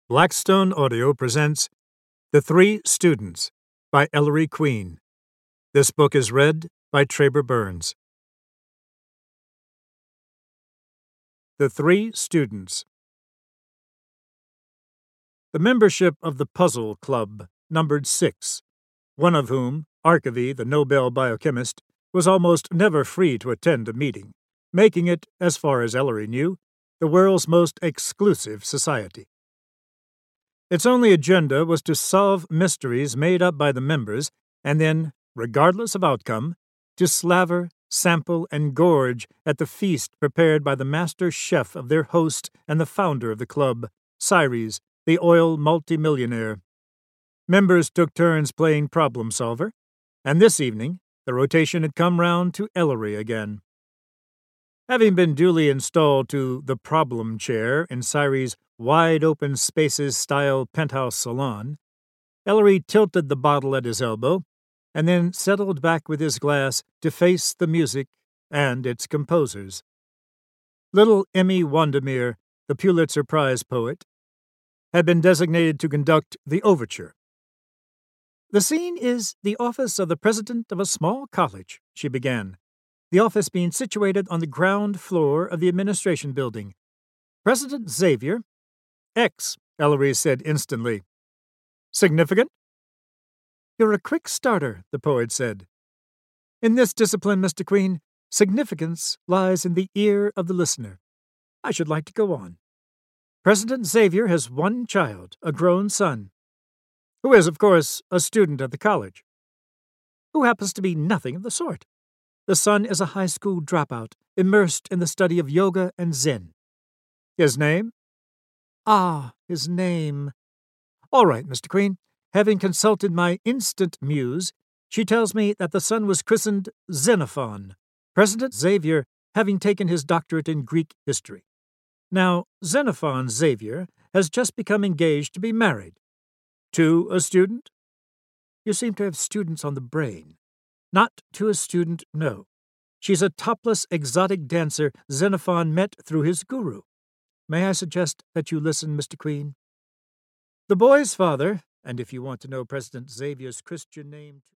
Blackstone Audio presents The Three Students by Ellery Queen. This book is read by Traber Burns. The Three Students. The membership of the Puzzle Club numbered 6, one of whom, Archivy, the Nobel biochemist, was almost never free to attend a meeting, making it, as far as Ellery knew, the world's most exclusive society. Its only agenda was to solve mysteries made up by the members and then, regardless of outcome, to slaver, sample, and gorge at the feast prepared by the master chef of their host and the founder of the club, Cyrus, the oil multimillionaire. Members took turns playing problem solver, and this evening the rotation had come round to Ellery again. Having been duly installed to the problem chair in Cyrus' wide-open spaces-style penthouse salon, Ellery tilted the bottle at his elbow and then settled back with his glass to face the music and its composers. Little Emmy Wandemere, the Pulitzer Prize poet, had been designated to conduct the overture. "The scene is the office of the president of a small college," she began, the office being situated on the ground floor of the administration building. "President Xavier—" "X," Ellery said instantly. "Significant?" "You're a quick starter," the poet said. "In this discipline, Mr. Queen, significance lies in the ear of the listener. I should like to go on. President Xavier has one child, a grown son, who is, of course, a student at the college, who happens to be nothing of the sort. The son is a high school dropout, immersed in the study of yoga and Zen. His name? His name. All right, Mr. Queen. Having consulted my instant muse, she tells me that the son was christened Xenophon, President Xavier having taken his doctorate in Greek history. Now, Xenophon Xavier has just become engaged to be married. To a student? You seem to have students on the brain. Not to a student, no. She's a topless exotic dancer Xenophon met through his guru. May I suggest that you listen, Mr. Queen? The boy's father, and if you want to know President Xavier's Christian name...